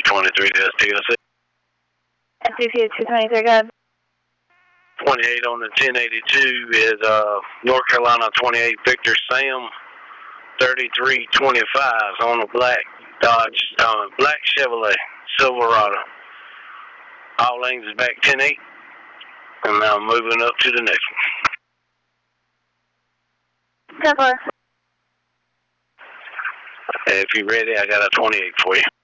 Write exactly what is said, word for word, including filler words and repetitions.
twenty-three to T S C. S C P two twenty-three, go ahead. twenty-eight on the ten eighty-two is uh, North Carolina twenty-eight Victor Sam thirty-three twenty-five on a black Dodge, uh, black Chevrolet Silverado. All lanes is back ten eight. And now moving up to the next one. ten four. If you're ready, I got a twenty-eight for you.